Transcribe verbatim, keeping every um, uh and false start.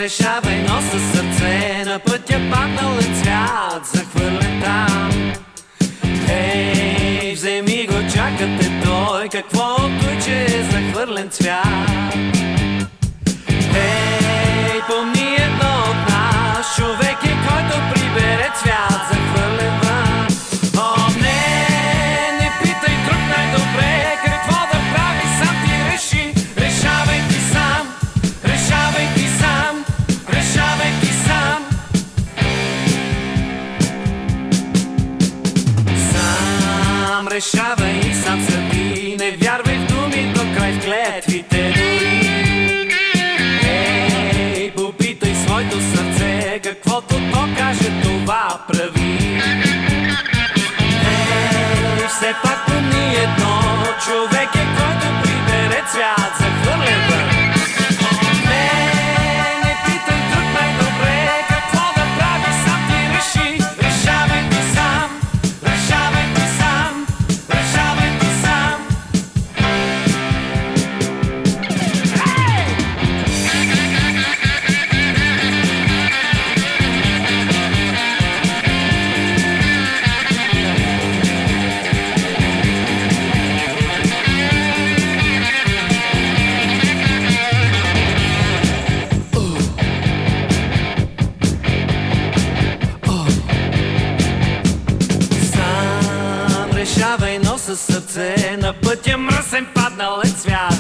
решавай, но със сърце на пътя паднал е цвят, захвърлен там. Ей, вземи го, чакате той, какво от той, че е захвърлен цвят. Ей, помни едно от нас, човек е, който прибере цвят, захвърлен вън. О, не, не питай друг най-добре, какво да прави, сам ти реши. Решавай ти сам, решавай ти сам, решавай ти сам. Сам решавай и сам съди, не вярвай в думи до край, в клетвите дори. Ей, попитай своето сърце, каквото то каже, това прави. Ей, все пак помни едно, човек е, който прибере цвят, захвърлен вън. О, не, не питай друг най-добре, какво да прави, сам ти реши. Решавай ти сам, решавай ти сам, решавай ти сам. Решавай, но със сърце на пътя мръсен паднал е цвят.